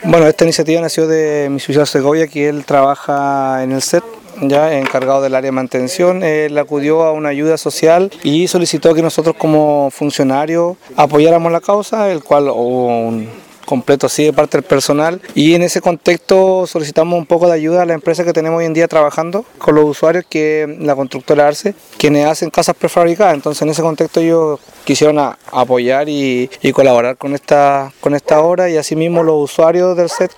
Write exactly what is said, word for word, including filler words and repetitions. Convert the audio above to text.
Bueno, esta iniciativa nació de mi socio Segovia, que él trabaja en el S E T, ya encargado del área de mantención. Él acudió a una ayuda social y solicitó que nosotros como funcionarios apoyáramos la causa, el cual hubo un completo así de parte del personal, y en ese contexto solicitamos un poco de ayuda a la empresa que tenemos hoy en día trabajando con los usuarios, que es la constructora Arce, quienes hacen casas prefabricadas. Entonces en ese contexto ellos quisieron a, apoyar y, y colaborar con esta, con esta obra, y asimismo los usuarios del S E T